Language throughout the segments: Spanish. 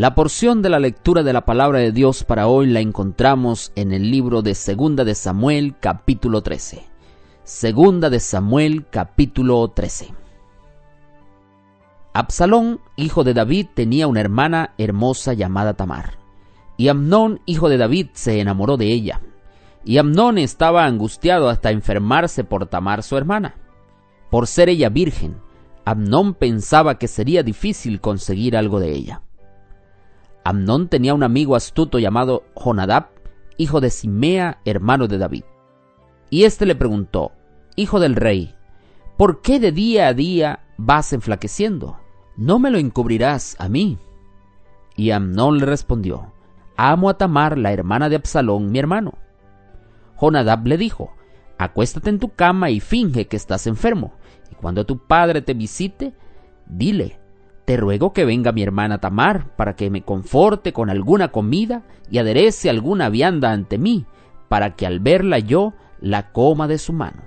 La porción de la lectura de la palabra de Dios para hoy la encontramos en el libro de Segunda de Samuel, capítulo 13. Segunda de Samuel, capítulo 13. Absalón, hijo de David, tenía una hermana hermosa llamada Tamar. Y Amnón, hijo de David, se enamoró de ella. Y Amnón estaba angustiado hasta enfermarse por Tamar, su hermana. Por ser ella virgen, Amnón pensaba que sería difícil conseguir algo de ella. Amnón tenía un amigo astuto llamado Jonadab, hijo de Simea, hermano de David. Y éste le preguntó: Hijo del rey, ¿por qué de día a día vas enflaqueciendo? ¿No me lo encubrirás a mí? Y Amnón le respondió: Amo a Tamar, la hermana de Absalón, mi hermano. Jonadab le dijo: Acuéstate en tu cama y finge que estás enfermo, y cuando tu padre te visite, dile: Te ruego que venga mi hermana Tamar para que me conforte con alguna comida y aderece alguna vianda ante mí, para que al verla yo la coma de su mano.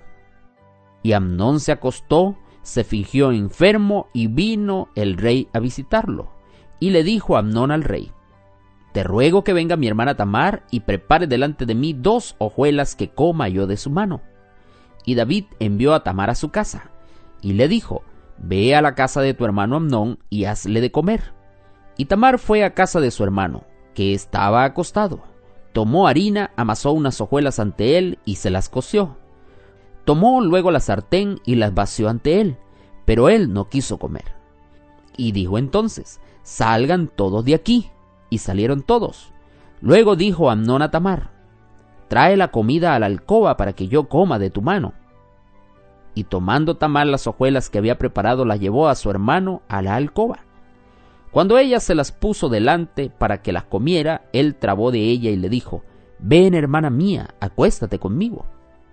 Y Amnón se acostó, se fingió enfermo y vino el rey a visitarlo. Y le dijo Amnón al rey: Te ruego que venga mi hermana Tamar y prepare delante de mí 2 hojuelas que coma yo de su mano. Y David envió a Tamar a su casa y le dijo: Ve a la casa de tu hermano Amnón y hazle de comer. Y Tamar fue a casa de su hermano, que estaba acostado. Tomó harina, amasó unas hojuelas ante él y se las coció. Tomó luego la sartén y las vació ante él, pero él no quiso comer. Y dijo entonces: Salgan todos de aquí. Y salieron todos. Luego dijo Amnón a Tamar: Trae la comida a la alcoba para que yo coma de tu mano. Y tomando Tamar las hojuelas que había preparado, las llevó a su hermano a la alcoba. Cuando ella se las puso delante para que las comiera, él trabó de ella y le dijo: Ven, hermana mía, acuéstate conmigo.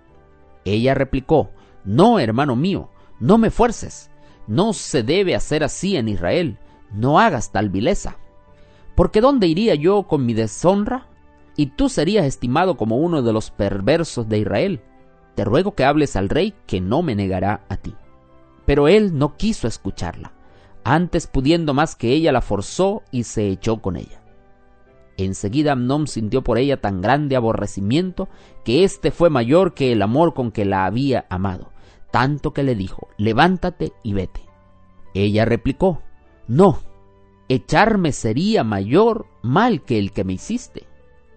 Ella replicó: No, hermano mío, no me fuerces. No se debe hacer así en Israel. No hagas tal vileza. Porque ¿dónde iría yo con mi deshonra? Y tú serías estimado como uno de los perversos de Israel. Te ruego que hables al rey, que no me negará a ti. Pero él no quiso escucharla. Antes, pudiendo más que ella, la forzó y se echó con ella. Enseguida Amnón sintió por ella tan grande aborrecimiento que éste fue mayor que el amor con que la había amado, tanto que le dijo: Levántate y vete. Ella replicó: No, echarme sería mayor mal que el que me hiciste.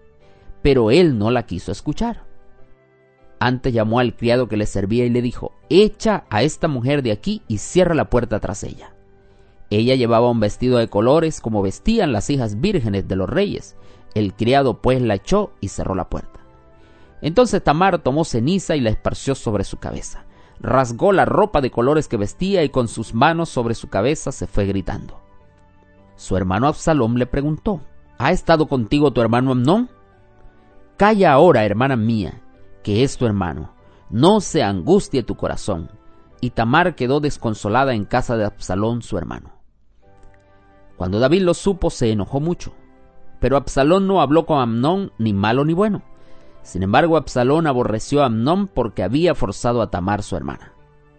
Pero él no la quiso escuchar. Antes llamó al criado que le servía y le dijo: Echa a esta mujer de aquí y cierra la puerta tras ella. Ella llevaba un vestido de colores como vestían las hijas vírgenes de los reyes. El criado pues la echó y cerró la puerta. Entonces Tamar tomó ceniza y la esparció sobre su cabeza. Rasgó la ropa de colores que vestía y con sus manos sobre su cabeza se fue gritando. Su hermano Absalón le preguntó: ¿Ha estado contigo tu hermano Amnón? Calla ahora, hermana mía, que es tu hermano. No se angustie tu corazón. Y Tamar quedó desconsolada en casa de Absalón su hermano. Cuando David lo supo, se enojó mucho. Pero Absalón no habló con Amnón ni malo ni bueno. Sin embargo, Absalón aborreció a Amnón porque había forzado a Tamar su hermana.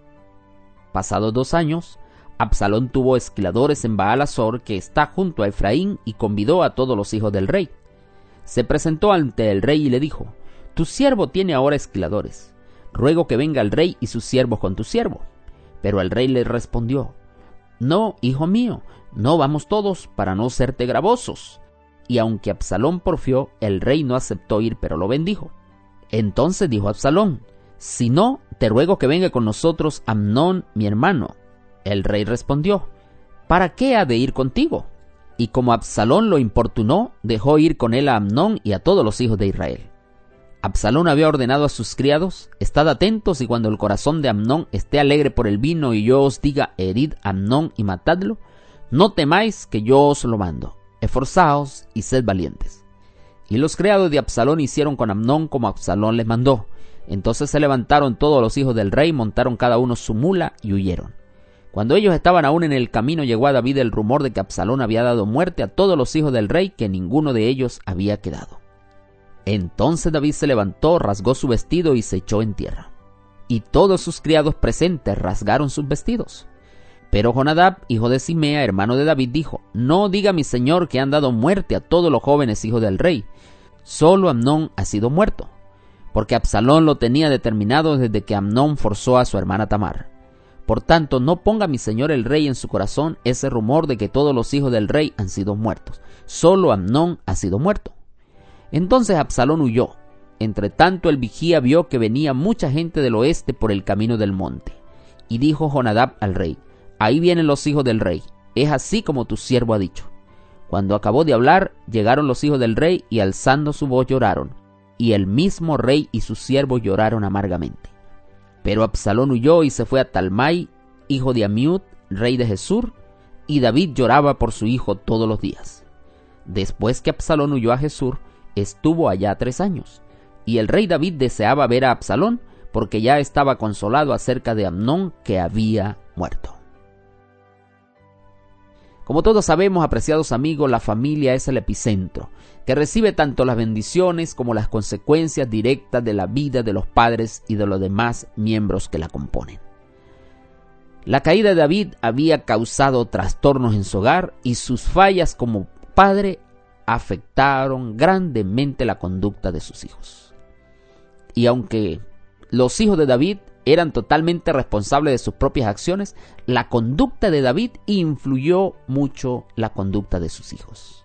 Pasados 2 años, Absalón tuvo esquiladores en Baal-Azor, que está junto a Efraín, y convidó a todos los hijos del rey. Se presentó ante el rey y le dijo: Tu siervo tiene ahora esquiladores. Ruego que venga el rey y sus siervos con tu siervo. Pero el rey le respondió: No, hijo mío, no vamos todos, para no serte gravosos. Y aunque Absalón porfió, el rey no aceptó ir, pero lo bendijo. Entonces dijo Absalón: Si no, te ruego que venga con nosotros Amnón, mi hermano. El rey respondió: ¿Para qué ha de ir contigo? Y como Absalón lo importunó, dejó ir con él a Amnón y a todos los hijos de Israel. Absalón había ordenado a sus criados: Estad atentos, y cuando el corazón de Amnón esté alegre por el vino y yo os diga: Herid a Amnón y matadlo, no temáis, que yo os lo mando. Esforzaos y sed valientes. Y los criados de Absalón hicieron con Amnón como Absalón les mandó. Entonces se levantaron todos los hijos del rey, montaron cada uno su mula y huyeron. Cuando ellos estaban aún en el camino, llegó a David el rumor de que Absalón había dado muerte a todos los hijos del rey, que ninguno de ellos había quedado. Entonces David se levantó, rasgó su vestido y se echó en tierra. Y todos sus criados presentes rasgaron sus vestidos. Pero Jonadab, hijo de Simea, hermano de David, dijo: no diga mi señor que han dado muerte a todos los jóvenes hijos del rey. Solo Amnón ha sido muerto, porque Absalón lo tenía determinado desde que Amnón forzó a su hermana Tamar. Por tanto, no ponga mi señor el rey en su corazón ese rumor de que todos los hijos del rey han sido muertos. Solo Amnón ha sido muerto. Entonces Absalón huyó. Entre tanto el vigía vio que venía mucha gente del oeste por el camino del monte. Y dijo Jonadab al rey: ahí vienen los hijos del rey. Es así como tu siervo ha dicho. Cuando acabó de hablar, llegaron los hijos del rey y alzando su voz lloraron. Y el mismo rey y sus siervos lloraron amargamente. Pero Absalón huyó y se fue a Talmai, hijo de Amiud, rey de Gesur, y David lloraba por su hijo todos los días. Después que Absalón huyó a Gesur, estuvo allá 3 años, y el rey David deseaba ver a Absalón, porque ya estaba consolado acerca de Amnón, que había muerto. Como todos sabemos, apreciados amigos, la familia es el epicentro, que recibe tanto las bendiciones como las consecuencias directas de la vida de los padres y de los demás miembros que la componen. La caída de David había causado trastornos en su hogar y sus fallas como padre afectaron grandemente la conducta de sus hijos. Y aunque los hijos de David eran totalmente responsables de sus propias acciones, la conducta de David influyó mucho la conducta de sus hijos.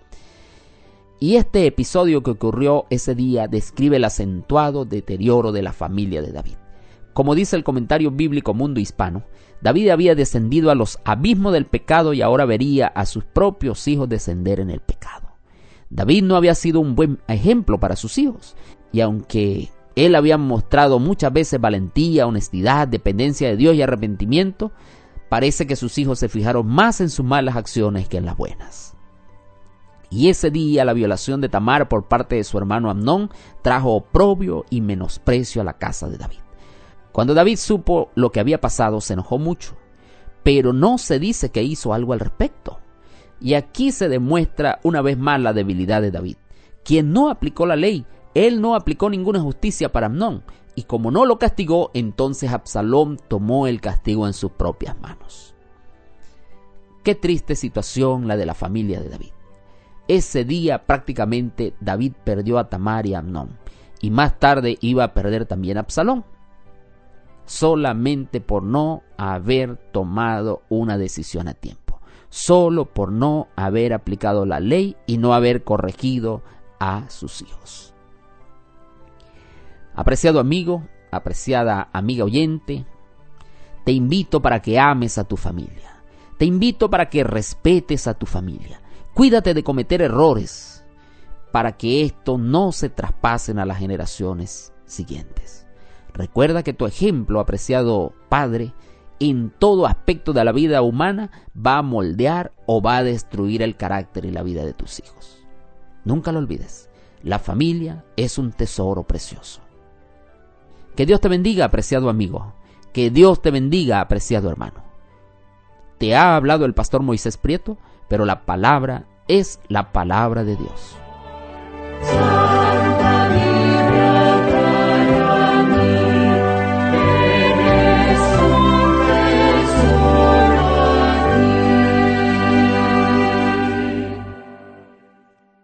Y este episodio que ocurrió ese día describe el acentuado deterioro de la familia de David. Como dice el comentario bíblico Mundo Hispano, David había descendido a los abismos del pecado y ahora vería a sus propios hijos descender en el pecado. David no había sido un buen ejemplo para sus hijos, y aunque él había mostrado muchas veces valentía, honestidad, dependencia de Dios y arrepentimiento, parece que sus hijos se fijaron más en sus malas acciones que en las buenas. Y ese día la violación de Tamar por parte de su hermano Amnón trajo oprobio y menosprecio a la casa de David. Cuando David supo lo que había pasado, se enojó mucho, pero no se dice que hizo algo al respecto. Y aquí se demuestra una vez más la debilidad de David, quien no aplicó la ley. Él no aplicó ninguna justicia para Amnón, y como no lo castigó, entonces Absalón tomó el castigo en sus propias manos. Qué triste situación la de la familia de David. Ese día prácticamente David perdió a Tamar y a Amnón, y más tarde iba a perder también a Absalón, solamente por no haber tomado una decisión a tiempo, solo por no haber aplicado la ley y no haber corregido a sus hijos. Apreciado amigo, apreciada amiga oyente, te invito para que ames a tu familia. Te invito para que respetes a tu familia. Cuídate de cometer errores para que esto no se traspasen a las generaciones siguientes. Recuerda que tu ejemplo, apreciado padre, en todo aspecto de la vida humana va a moldear o va a destruir el carácter y la vida de tus hijos. Nunca lo olvides. La familia es un tesoro precioso. Que Dios te bendiga, apreciado amigo. Que Dios te bendiga, apreciado hermano. Te ha hablado el pastor Moisés Prieto, pero la palabra es la palabra de Dios.